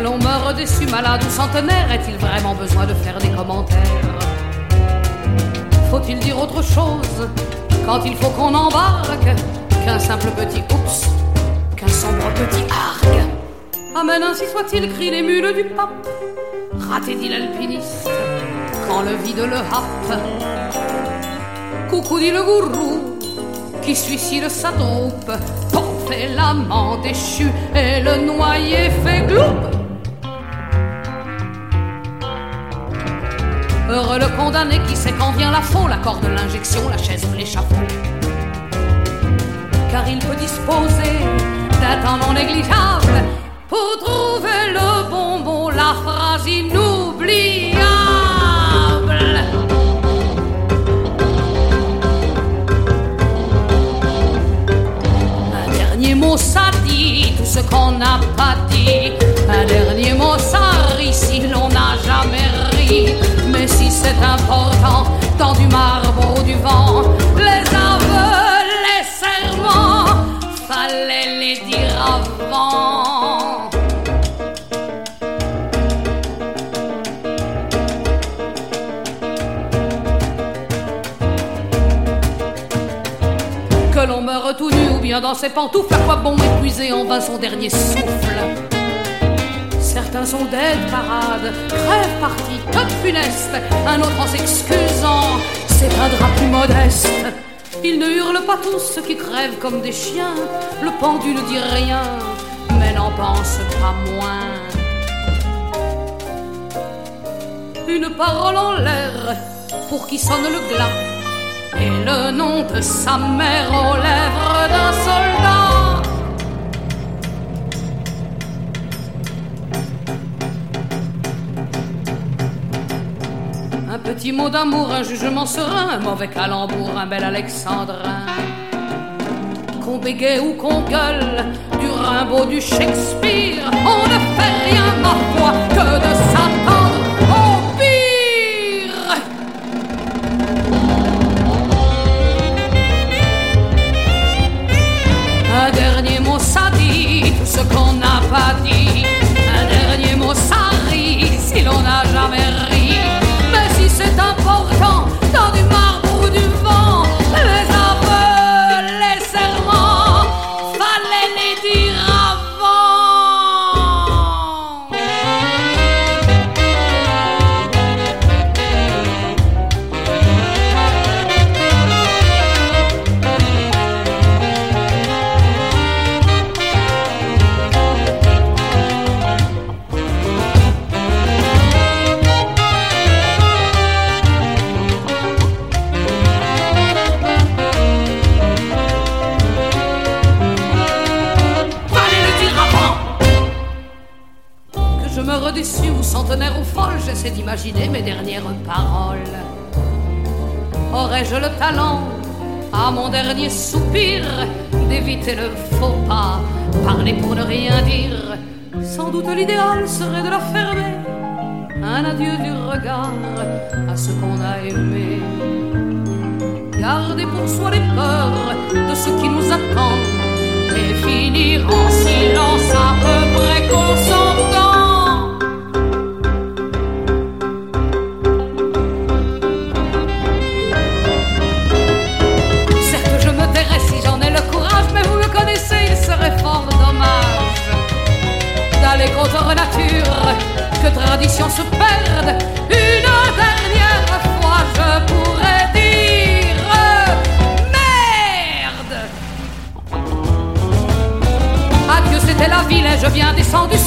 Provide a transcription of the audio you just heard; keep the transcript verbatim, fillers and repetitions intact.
l'on meurt déçu, malade ou centenaire, est-il vraiment besoin de faire des commentaires? Faut-il dire autre chose quand il faut qu'on embarque qu'un simple petit oups, qu'un sombre petit arc? Amen, ainsi soit-il, crient les mules du pape. Raté, dit l'alpiniste, quand le vide le happe. Coucou, dit le gourou, qui suicide sa troupe. Pouf, et l'amant déchu, et le noyé fait gloup. Heureux le condamné qui sait quand vient la faute, la corde, l'injection, la chaise ou l'échafaud. Car il peut disposer d'un temps non négligeable pour trouver le bonbon, la phrase inoubliable. Un dernier mot, ça dit tout ce qu'on n'a pas dit. Un dernier mot, ça rit si l'on n'a jamais ri. Mais si c'est important, dans du marbre ou du vent, les aveux, les serments, fallait les dire avant. Que l'on meure tout nu ou bien dans ses pantoufles, à quoi bon épuiser en vain son dernier souffle? Certains sont dead parade, crève partie, top funeste. Un autre en s'excusant s'éteindra plus modeste. Ils ne hurlent pas tous, ceux qui crèvent comme des chiens. Le pendu ne dit rien, mais n'en pense pas moins. Une parole en l'air pour qui sonne le glas, et le nom de sa mère aux lèvres d'un soldat. Un petit mot d'amour, un jugement serein, un mauvais calembour, un bel alexandrin. Qu'on bégaye ou qu'on gueule, du Rimbaud, du Shakespeare, on ne fait rien, ma foi, que de s'attendre au pire. Un dernier mot, ça dit tout ce qu'on n'a pas dit. Un dernier mot, ça rit si l'on n'a jamais ri. C'est important, dans du marbre ou du vent, les aveux, les serments, fallait les dire avant. Déçu ou centenaire ou folle, j'essaie d'imaginer mes dernières paroles. Aurais-je le talent, à mon dernier soupir, d'éviter le faux pas, parler pour ne rien dire? Sans doute l'idéal serait de la fermer, un adieu du regard à ce qu'on a aimé. Garder pour soi les peurs de ce qui nous attend, et finir en silence à peu près consentant. Il serait fort dommage d'aller contre nature, que tradition se perde. Une dernière fois je pourrais dire merde. Adieu, c'était la ville et je viens descendu